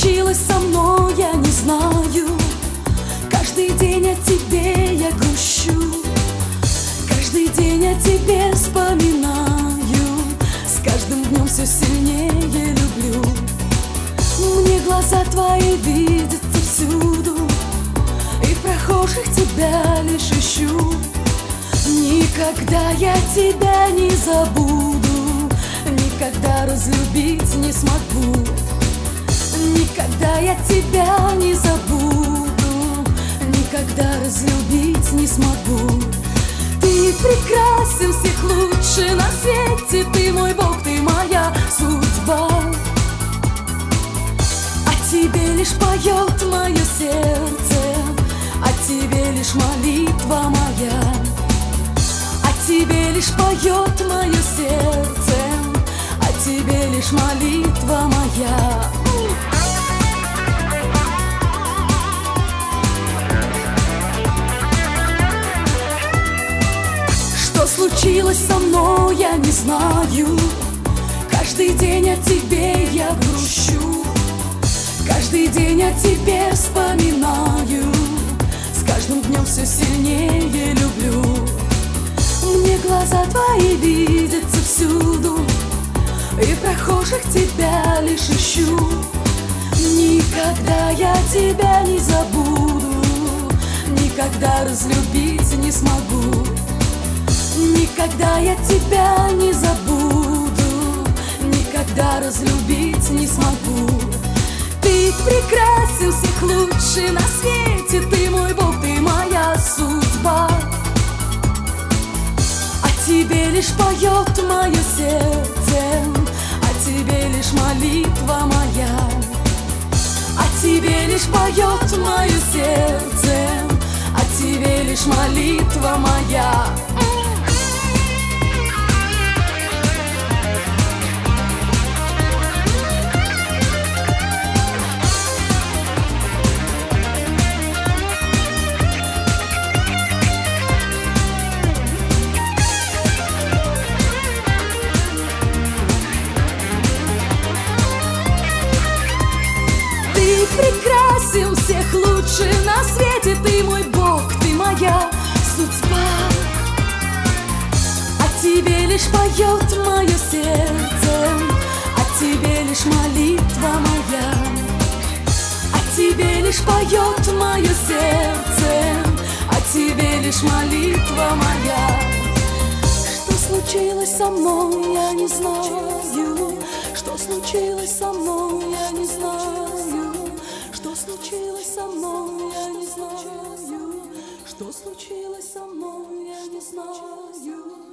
случилось со мной, я не знаю. Каждый день о тебе я грущу, каждый день о тебе вспоминаю. С каждым днем все сильнее люблю. Мне глаза твои видятся всюду, и в прохожих тебя лишь ищу. Никогда я тебя не забуду, никогда разлюбить не смогу. Никогда я тебя не забуду, никогда разлюбить не смогу. Ты прекрасен, всех лучше на свете, ты мой Бог, ты моя судьба. О тебе лишь поет мое сердце, о тебе лишь молитва моя. О тебе лишь поет мое сердце, о тебе лишь молитва моя. Что случилось со мной, я не знаю. Каждый день о тебе я грущу, каждый день о тебе вспоминаю. С каждым днем все сильнее люблю. Мне глаза твои видятся всюду, и в прохожих тебя лишь ищу. Никогда я тебя не забуду, никогда разлюбить не смогу. Никогда я тебя не забуду, никогда разлюбить не смогу. Ты прекрасен, всех лучше на свете, ты мой Бог, ты моя судьба. О тебе лишь поет мое сердце, о тебе лишь молитва моя. О тебе лишь поет мое сердце, о тебе лишь молитва моя. Ты прекрасен, всех лучше на свете, ты мой Бог, ты моя судьба. О тебе лишь поет мое сердце, о тебе лишь молитва моя. О тебе лишь поет мое сердце, о тебе лишь молитва моя. Что случилось со мной, я не знаю. Что случилось со мной, я не знаю. Что случилось со мной, я не знаю. Что случилось со мной, я не знаю.